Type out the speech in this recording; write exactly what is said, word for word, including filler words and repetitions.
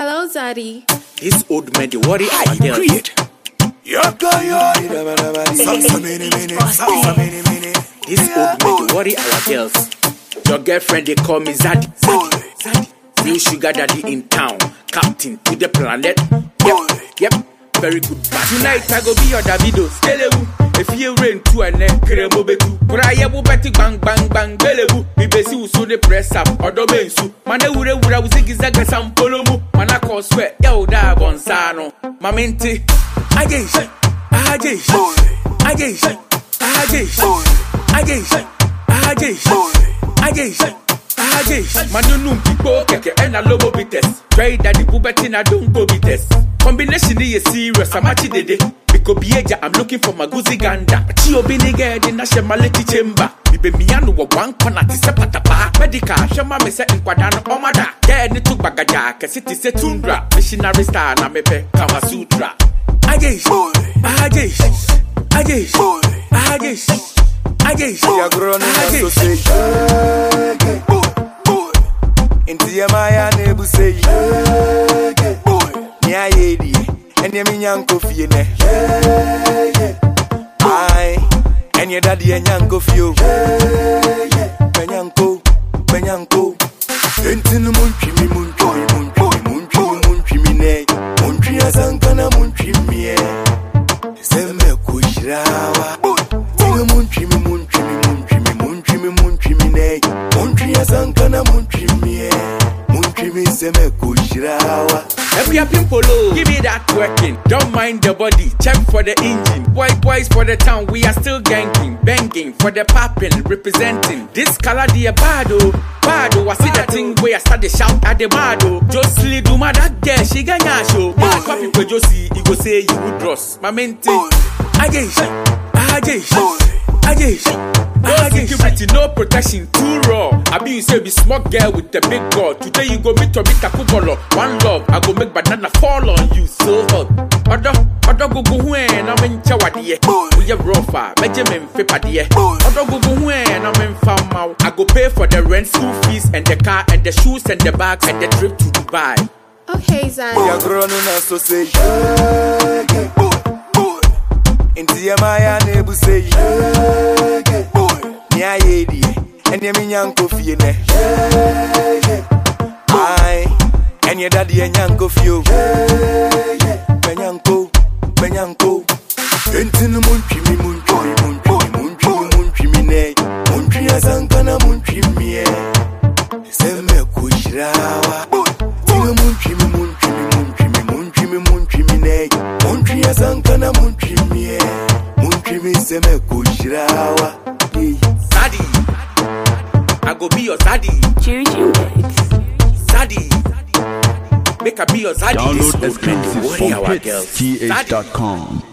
Hello, Zaddy. This old man, the worry I create. This old man, the worry our girls. Your girlfriend, they call me Zaddy. Zaddy, Zaddy. New sugar daddy in town. Captain to the planet. Yep, yep. Very good. Tonight I go be your Davido. Skelewu. If you rain to a neck, Kremo betu. Praia will bet bang bang bang belewu. We besi will so the press up or the bensu. Mane wure wura wuzigi zaga sampolomu. Mana ko sweat yo da bonsano. Mamenti. Ajesh. Ajesh. Ajesh. Ajesh. Ajesh. Ajesh. Ajesh. Ajesh. Manunum pipo keke ena lobo bites. Try that the puberty na don't go bites. Combination is serious, I'm actually dede. Because Bieja, I'm looking for my Guzi Ganda. Chio Biniga, the National Maleti Chamber. Bibe Miano, one corner to Sepatapa. Medica, Shama Mesa in Quadano, Omada. There, Nitu Bagaja, City Setundra. Missionary star, Namepe, Kama Sutra. Ajesh, Ajesh, Ajesh, Ajesh, Ajesh. We are grown in association. Into Yamaya, Nebu say, Nya yedi, and your minyanko fiene. Aye, and your daddy and yanko fio. Menyanko, Menyanko. Entin munchimi munchimi munchimi munchimi munchimi ne. Munchimi azankana munchimi e. Seme kushirawa. Tinga munchimi munchimi munchimi munchimi munchimi ne. Munchimi azankana munchimi e. Munchimi seme kushirawa. Every pimpolo, give me that twerking. Don't mind the body, check for the engine. Boy, boys for the town, we are still ganking, banging for the popping, representing. This color the bado, bado. I see that thing where I start to shout at the bado. Josie do my that girl, she ganya show. My papi for Josie, he go say you would dross. My mente, Ajesh, Ajesh, Ajesh. No security, no protection, too raw. I be you say be smart girl with the big god. Today you go meet to meet a kukolo. One love, I go make banana fall on you so hot. Odo, odo go go when I'm in Chawadi. We are rougher, Benjamin Fipadi. Odo go go when I'm in farm out. I go pay for the rent, school fees, and the car, and the shoes, and the bags, and the trip to Dubai. Okay, Zaddy. We are grown in association. Into Yamaya, Nebu say, Nya yedi, and your minyanko fiene. Aye, and your daddy and yanko fio. Menyanko, Menyanko. Entin munchimi munchimi munchimi munchimi munchimi ne. Munchimi azankana munchimi e. Seme kushirawa. Tinga munchimi munchimi munchimi munchimi munchimi ne. Munchimi azankana munchimi e. Munchimi seme kushirawa. Zaddy, I go be your Zaddy. Zaddy, make a be your Zaddy. Download exclusive This from hits T H dot com.